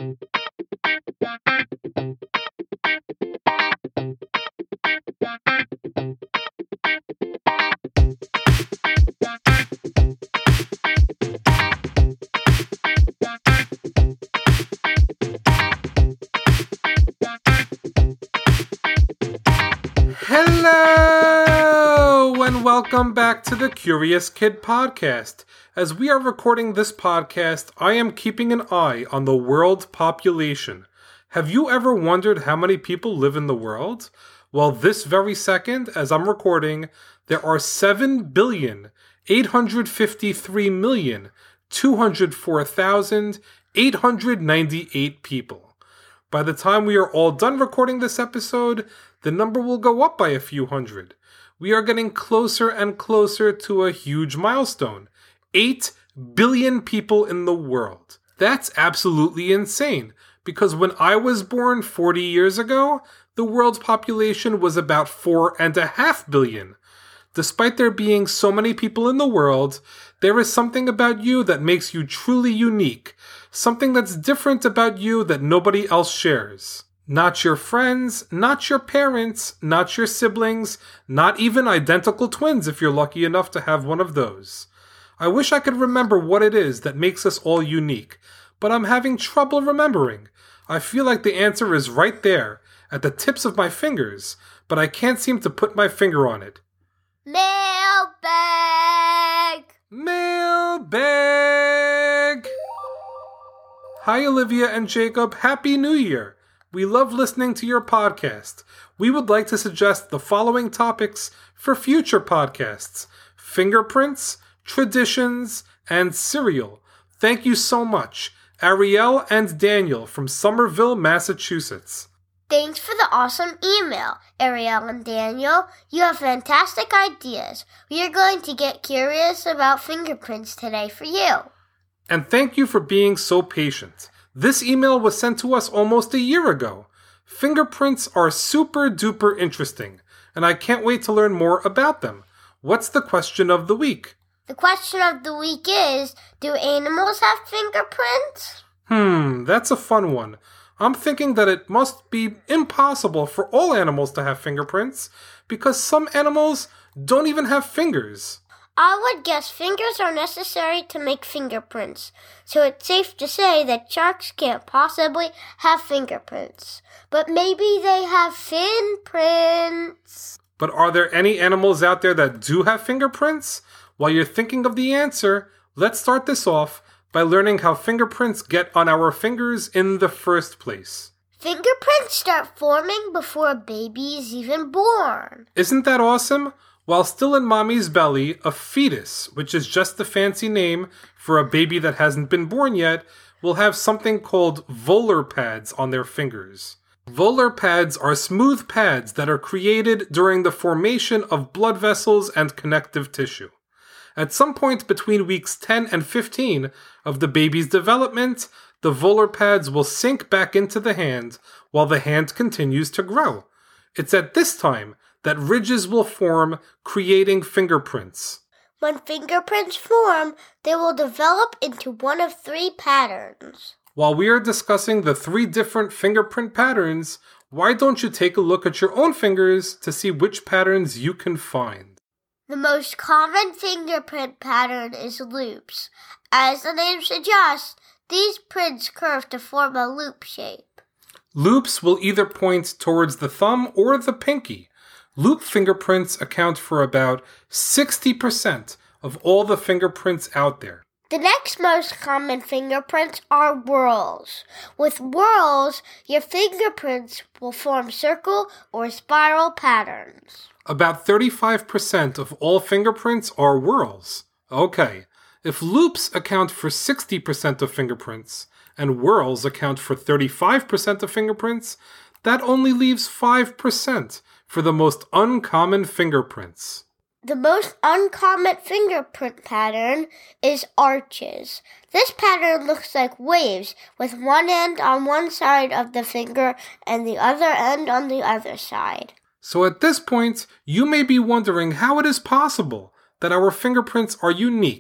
Hello, and welcome back to the Curious Kid Podcast. As we are recording this podcast, I am keeping an eye on the world population. Have you ever wondered how many people live in the world? Well, this very second, as I'm recording, there are 7,853,204,898 people. By the time we are all done recording this episode, the number will go up by a few hundred. We are getting closer and closer to a huge milestone. 8 billion people in the world. That's absolutely insane, because when I was born 40 years ago, the world's population was about 4.5 billion. Despite there being so many people in the world, there is something about you that makes you truly unique. Something that's different about you that nobody else shares. Not your friends, not your parents, not your siblings, not even identical twins if you're lucky enough to have one of those. I wish I could remember what it is that makes us all unique, but I'm having trouble remembering. I feel like the answer is right there, at the tips of my fingers, but I can't seem to put my finger on it. Mailbag! Mailbag! Hi, Olivia and Jacob. Happy New Year! We love listening to your podcast. We would like to suggest the following topics for future podcasts: fingerprints, traditions, and cereal. Thank you so much. Ariel and Daniel from Somerville, Massachusetts. Thanks for the awesome email, Ariel and Daniel. You have fantastic ideas. We are going to get curious about fingerprints today for you. And thank you for being so patient. This email was sent to us almost a year ago. Fingerprints are super duper interesting, and I can't wait to learn more about them. What's the question of the week? The question of the week is, do animals have fingerprints? That's a fun one. I'm thinking that it must be impossible for all animals to have fingerprints, because some animals don't even have fingers. I would guess fingers are necessary to make fingerprints, so it's safe to say that sharks can't possibly have fingerprints. But maybe they have fin prints. But are there any animals out there that do have fingerprints? While you're thinking of the answer, let's start this off by learning how fingerprints get on our fingers in the first place. Fingerprints start forming before a baby is even born. Isn't that awesome? While still in mommy's belly, a fetus, which is just the fancy name for a baby that hasn't been born yet, will have something called volar pads on their fingers. Volar pads are smooth pads that are created during the formation of blood vessels and connective tissue. At some point between weeks 10 and 15 of the baby's development, the volar pads will sink back into the hand while the hand continues to grow. It's at this time that ridges will form, creating fingerprints. When fingerprints form, they will develop into one of 3 patterns. While we are discussing the 3 different fingerprint patterns, why don't you take a look at your own fingers to see which patterns you can find? The most common fingerprint pattern is loops. As the name suggests, these prints curve to form a loop shape. Loops will either point towards the thumb or the pinky. Loop fingerprints account for about 60% of all the fingerprints out there. The next most common fingerprints are whorls. With whorls, your fingerprints will form circle or spiral patterns. About 35% of all fingerprints are whorls. Okay, if loops account for 60% of fingerprints and whorls account for 35% of fingerprints, that only leaves 5% for the most uncommon fingerprints. The most uncommon fingerprint pattern is arches. This pattern looks like waves with one end on one side of the finger and the other end on the other side. So at this point, you may be wondering how it is possible that our fingerprints are unique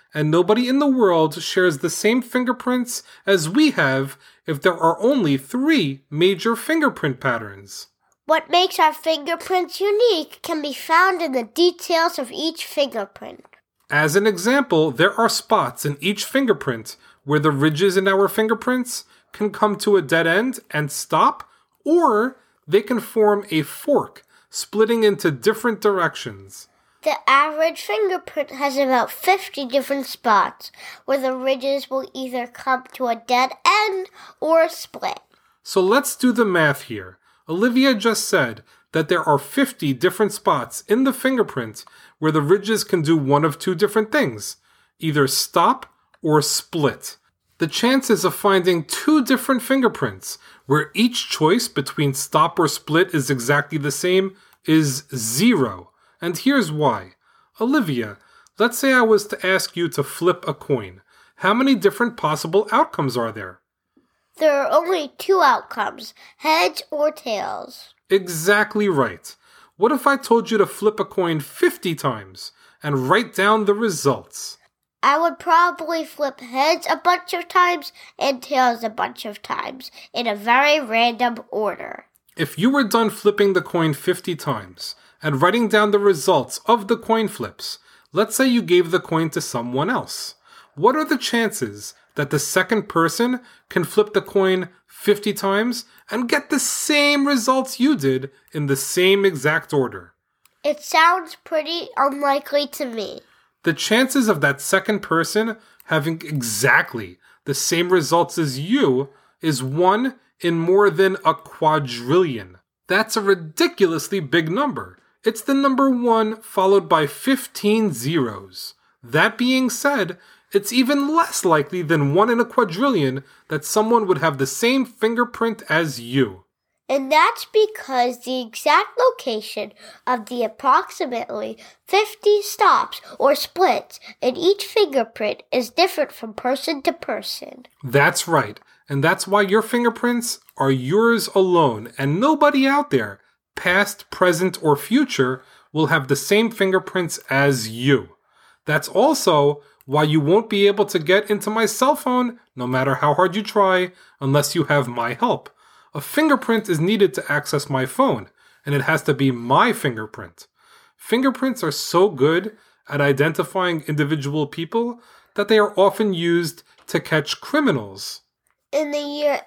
and nobody in the world shares the same fingerprints as we have if there are only 3 major fingerprint patterns. What makes our fingerprints unique can be found in the details of each fingerprint. As an example, there are spots in each fingerprint where the ridges in our fingerprints can come to a dead end and stop, or they can form a fork, splitting into different directions. The average fingerprint has about 50 different spots where the ridges will either come to a dead end or split. So let's do the math here. Olivia just said that there are 50 different spots in the fingerprint where the ridges can do one of 2 different things, either stop or split. The chances of finding 2 different fingerprints where each choice between stop or split is exactly the same is 0. And here's why. Olivia, let's say I was to ask you to flip a coin. How many different possible outcomes are there? There are only 2 outcomes, heads or tails. Exactly right. What if I told you to flip a coin 50 times and write down the results? I would probably flip heads a bunch of times and tails a bunch of times in a very random order. If you were done flipping the coin 50 times and writing down the results of the coin flips, let's say you gave the coin to someone else. What are the chances that the second person can flip the coin 50 times and get the same results you did in the same exact order? It sounds pretty unlikely to me. The chances of that second person having exactly the same results as you is 1 in more than a quadrillion. That's a ridiculously big number. It's the number 1 followed by 15 zeros. That being said, it's even less likely than 1 in a quadrillion that someone would have the same fingerprint as you. And that's because the exact location of the approximately 50 stops or splits in each fingerprint is different from person to person. That's right. And that's why your fingerprints are yours alone, and nobody out there, past, present, or future, will have the same fingerprints as you. That's also why you won't be able to get into my cell phone, no matter how hard you try, unless you have my help. A fingerprint is needed to access my phone, and it has to be my fingerprint. Fingerprints are so good at identifying individual people that they are often used to catch criminals. In the year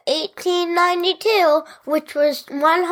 1892, which was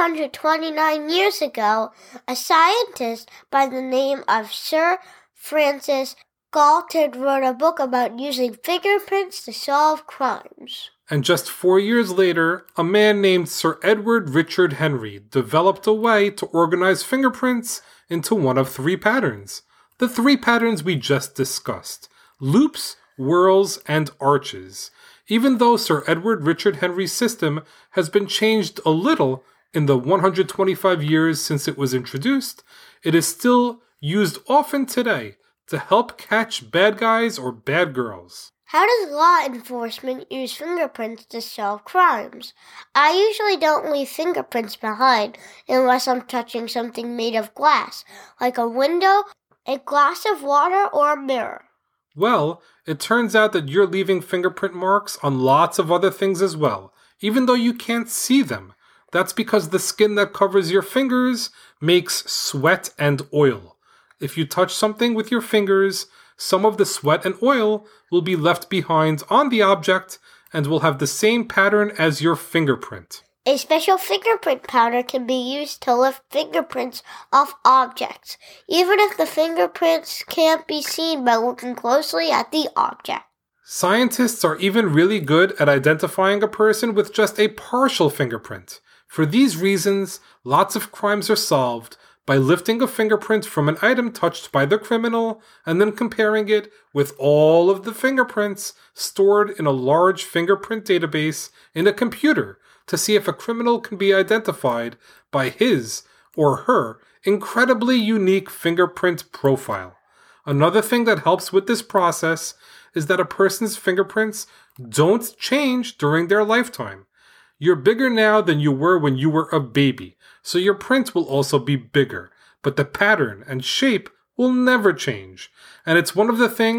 129 years ago, a scientist by the name of Sir Francis Galton wrote a book about using fingerprints to solve crimes. And just 4 years later, a man named Sir Edward Richard Henry developed a way to organize fingerprints into one of 3 patterns. The 3 patterns we just discussed: loops, whorls, and arches. Even though Sir Edward Richard Henry's system has been changed a little in the 125 years since it was introduced, it is still used often today to help catch bad guys or bad girls. How does law enforcement use fingerprints to solve crimes? I usually don't leave fingerprints behind unless I'm touching something made of glass, like a window, a glass of water, or a mirror. Well, it turns out that you're leaving fingerprint marks on lots of other things as well, even though you can't see them. That's because the skin that covers your fingers makes sweat and oil. If you touch something with your fingers, some of the sweat and oil will be left behind on the object and will have the same pattern as your fingerprint. A special fingerprint powder can be used to lift fingerprints off objects, even if the fingerprints can't be seen by looking closely at the object. Scientists are even really good at identifying a person with just a partial fingerprint. For these reasons, lots of crimes are solved by lifting a fingerprint from an item touched by the criminal and then comparing it with all of the fingerprints stored in a large fingerprint database in a computer to see if a criminal can be identified by his or her incredibly unique fingerprint profile. Another thing that helps with this process is that a person's fingerprints don't change during their lifetime. You're bigger now than you were when you were a baby, so your print will also be bigger, but the pattern and shape will never change. And it's one of the things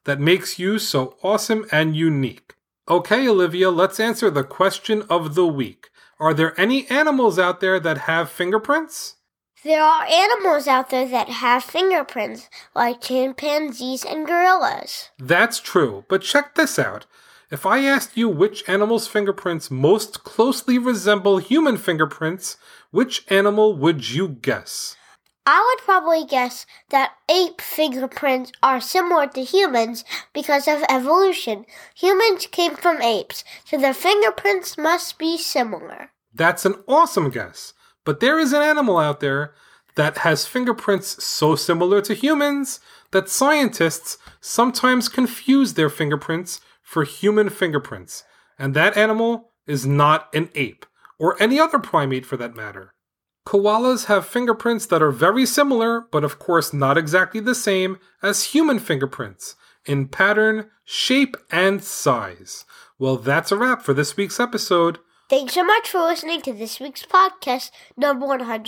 that makes you so awesome and unique. Okay, Olivia, let's answer the question of the week. Are there any animals out there that have fingerprints? There are animals out there that have fingerprints, like chimpanzees and gorillas. That's true, but check this out. If I asked you which animal's fingerprints most closely resemble human fingerprints, which animal would you guess? I would probably guess that ape fingerprints are similar to humans because of evolution. Humans came from apes, so their fingerprints must be similar. That's an awesome guess, but there is an animal out there that has fingerprints so similar to humans that scientists sometimes confuse their fingerprints for human fingerprints, and that animal is not an ape, or any other primate for that matter. Koalas have fingerprints that are very similar, but of course not exactly the same as human fingerprints, in pattern, shape, and size. Well, that's a wrap for this week's episode. Thanks so much for listening to this week's podcast, number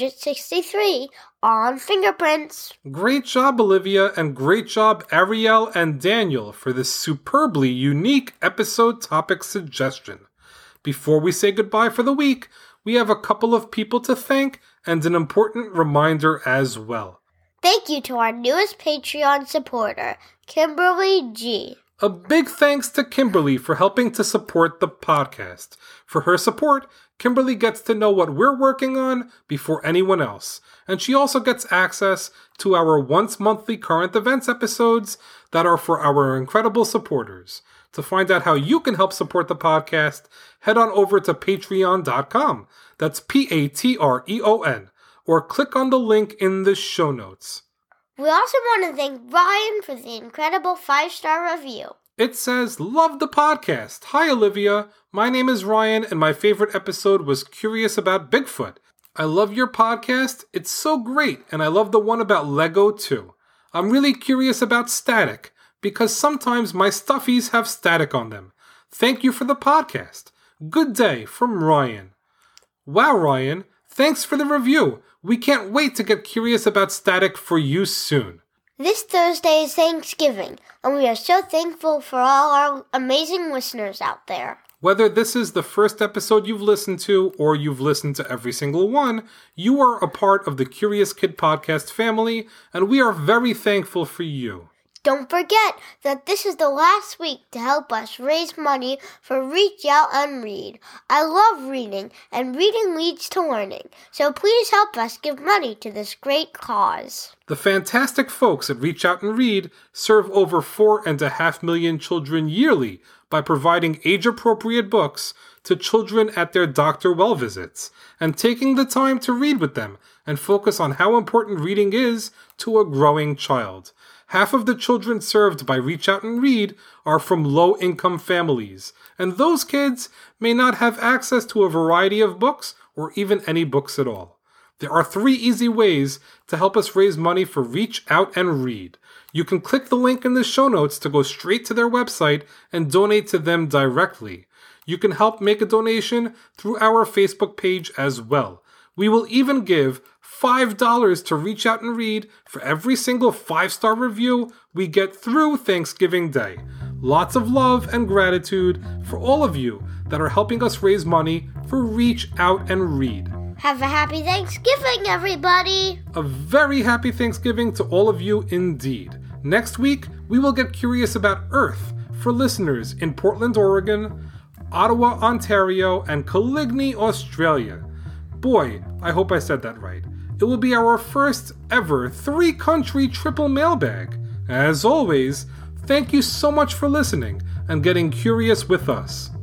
163, on fingerprints. Great job, Olivia, and great job, Ariel and Daniel, for this superbly unique episode topic suggestion. Before we say goodbye for the week, we have a couple of people to thank and an important reminder as well. Thank you to our newest Patreon supporter, Kimberly G. A big thanks to Kimberly for helping to support the podcast. For her support, Kimberly gets to know what we're working on before anyone else, and she also gets access to our once-monthly current events episodes that are for our incredible supporters. To find out how you can help support the podcast, head on over to patreon.com. That's Patreon, or click on the link in the show notes. We also want to thank Ryan for the incredible 5-star review. It says, "Love the podcast. Hi, Olivia. My name is Ryan, and my favorite episode was Curious About Bigfoot. I love your podcast. It's so great, and I love the one about Lego, too. I'm really curious about static, because sometimes my stuffies have static on them. Thank you for the podcast. Good day," from Ryan. Wow, Ryan. Thanks for the review. We can't wait to get curious about static for you soon. This Thursday is Thanksgiving, and we are so thankful for all our amazing listeners out there. Whether this is the first episode you've listened to or you've listened to every single one, you are a part of the Curious Kid Podcast family, and we are very thankful for you. Don't forget that this is the last week to help us raise money for Reach Out and Read. I love reading, and reading leads to learning, so please help us give money to this great cause. The fantastic folks at Reach Out and Read serve over 4.5 million children yearly by providing age-appropriate books to children at their Dr. Well visits, and taking the time to read with them and focus on how important reading is to a growing child. Half of the children served by Reach Out and Read are from low-income families, and those kids may not have access to a variety of books or even any books at all. There are 3 easy ways to help us raise money for Reach Out and Read. You can click the link in the show notes to go straight to their website and donate to them directly. You can help make a donation through our Facebook page as well. We will even give $5 to Reach Out and Read for every single 5-star review we get through Thanksgiving Day. Lots of love and gratitude for all of you that are helping us raise money for Reach Out and Read. Have a happy Thanksgiving, everybody! A very happy Thanksgiving to all of you indeed. Next week, we will get curious about Earth for listeners in Portland, Oregon, Ottawa, Ontario, and Coligny, Australia. Boy, I hope I said that right. It will be our first ever 3-country triple mailbag. As always, thank you so much for listening and getting curious with us.